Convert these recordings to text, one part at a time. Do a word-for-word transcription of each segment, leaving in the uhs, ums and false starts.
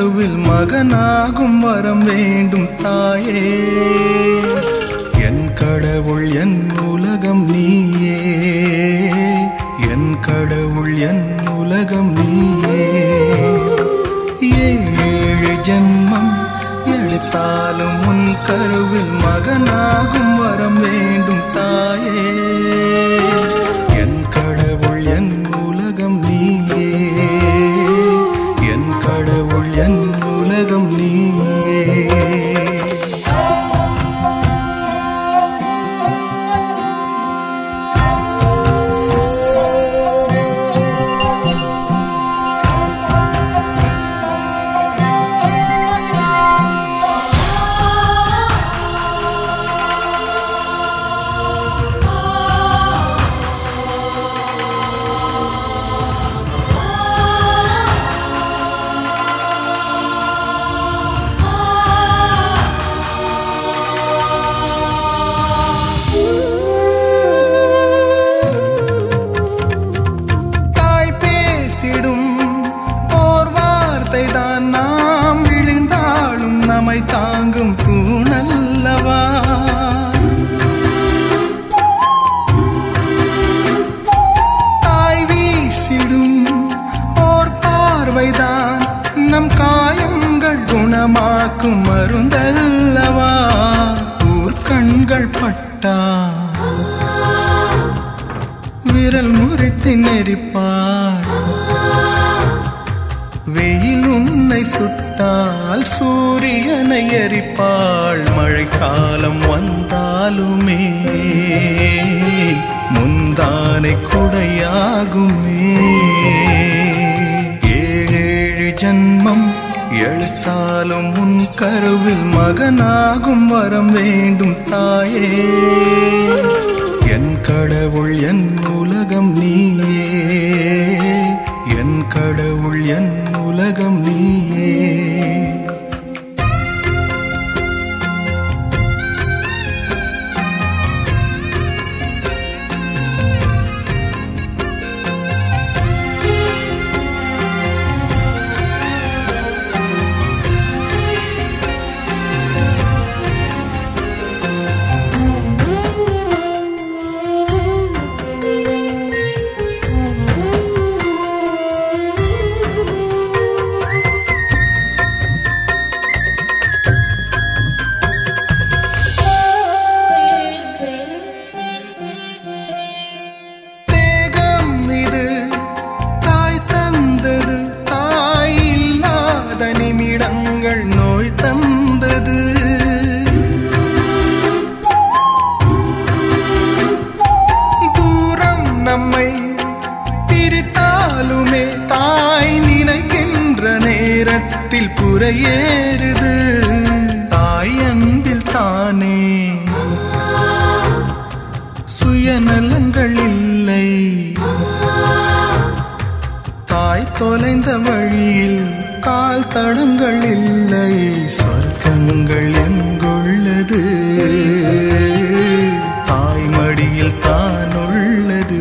கருவில் மகனாகும் வரம் வேண்டும் தாயே. என் கடவுள் என் உலகம் நீயே, என் கடவுள் என் உலகம் நீயே. ஏழு ஜென்மம் எடுத்தாலும் உன் கருவில் மகனாகும் வரம் வேண்டும் தாயே. என் கடவுள் என் உலகம் நீயே, என் கடவுள் என் உலகம் நீயே. தாங்கும் தூணல்லவா, தாய் வீசிடும் ஓர் பார்வைதான் நம் காயங்கள் குணமாக்கும் மருந்தல்லவா. ஊர் கண்கள் பட்டா விரல் முறித்து நெறிப்பாள், வெயில் உன்னை சுட்டால் சூரியனை எரிப்பாள். மழைக்காலம் வந்தாலுமே முந்தானை குடையாகுமே. ஏழேழு ஜன்மம் எழுத்தாலும் உன் கருவில் மகனாகும் வரம் வேண்டும் தாயே. என் கடவுள் என் உலகம் நீயே, என் கடவுள் என் உலகம் நீயே. நோய் தந்தது தூரம் நம்மை பிரித்தாலுமே தாய் நினைக்கின்ற நேரத்தில் புறையேறுது. தாய் அன்பில் தானே சுயநலங்கள் இல்லை, தாய் தொலைந்த வழியில் கால் தடங்கள் இல்லை. சொர்க்கங்கள் எங்குள்ளது, தாய் மடியில் தான் உள்ளது.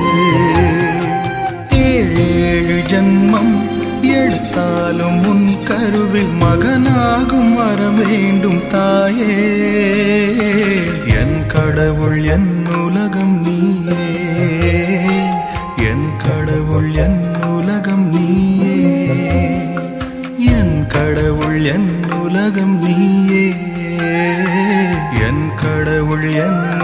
ஏழேழு ஜன்மம் எடுத்தாலும் உன் கருவில் மகனாகும் வர வேண்டும் தாயே. என் கடவுள் என் உலகம் நீயே, என் கடவுள் என் உலகம் நீயே, என் கடவுள் என் உலகம் நீயே, என் கடவுள் என்